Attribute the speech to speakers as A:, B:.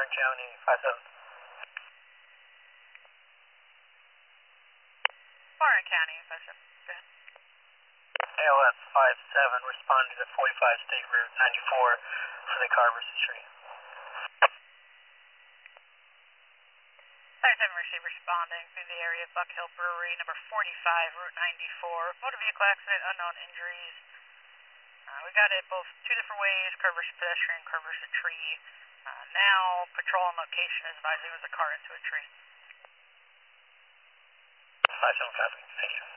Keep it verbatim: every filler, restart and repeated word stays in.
A: Orange County, five seven.
B: Orange County, five seven. Go ahead.
A: A L S five seven responding to forty-five State Route ninety-four for the car versus tree.
B: five seven received responding through the area of Buck Hill Brewery, number forty-five, Route ninety-four. Motor vehicle accident, unknown injuries. Uh, we got it both two different ways, car versus pedestrian, car versus tree. Uh, now, patrol on location is advising it was a car into a tree.
A: five seven copy. Thank you.